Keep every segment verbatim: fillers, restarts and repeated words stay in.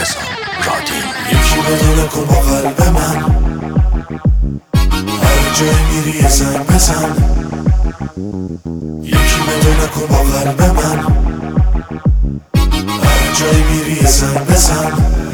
بزن رادیو. یکی بدو نکن با قلب من، هر جای میری یه زنگ بزن. یکی بدو نکن با قلب من، هر جای میری یه زنگ بزن.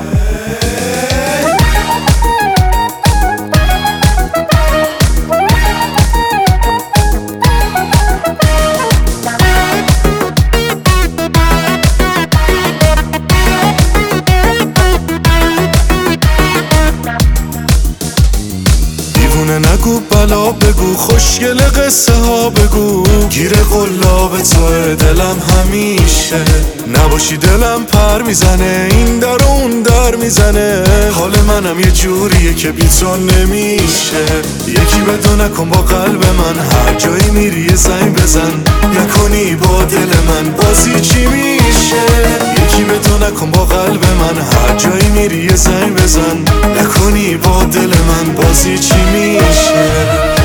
نگو بلا بگو، خوشگل قصه ها بگو، گیر قلاب توه دلم همیشه. نباشی دلم پر میزنه، این در و اون در میزنه. حال منم یه جوریه که بی تو نمیشه. یکی بدو نکن با قلب من، هر جایی میری یه زنگ بزن. نکنی با دل من بازی چی میشه. یکی بدو نکن با قلب من، هر جایی میری یه زنگ بزن. نکنی با دل من بازی چی میشه.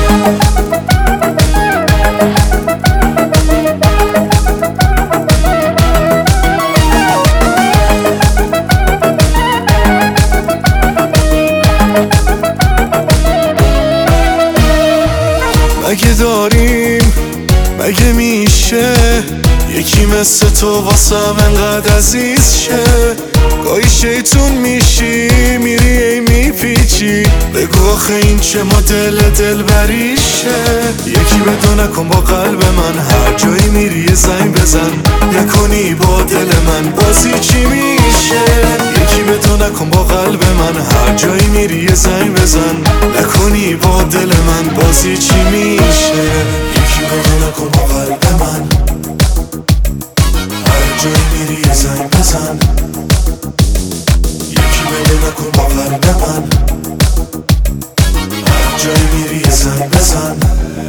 مگه داریم، مگه میشه یکی مثل تو واسم انقدر عزیز شه؟ گاهی شیطون میشی، میری ای میپیچی. بگو آخه این چه مدل دلبریشه. یکی بدو نکن با قلب من، هر جایی میری یه زنگ بزن. نکنی با دل من بازی چی میشه. یکی بدو نکن با قلب من، هر جایی میری یه زنگ بزن. نکنی با دل من بازی چی میشه. یکی بدو نکن با قلب من، هر جایی میری یه زنگ بزن. یکی بدو نکن با قلب من، هر جایی میری یه زنگ بزن.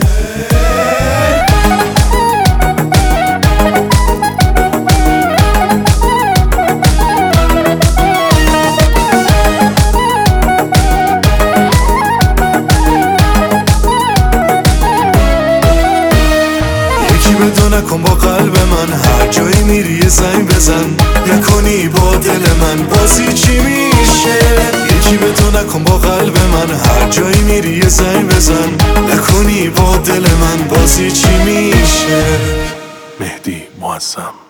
بدو نکن با قلب من، هر جایی میری یه زنگ بزن. نکنی با دل من بازی چی میشه. یکی بدو نکن با قلب من، هر جایی میری یه زنگ بزن. نکنی با دل من بازی چی میشه. مهدی معظم.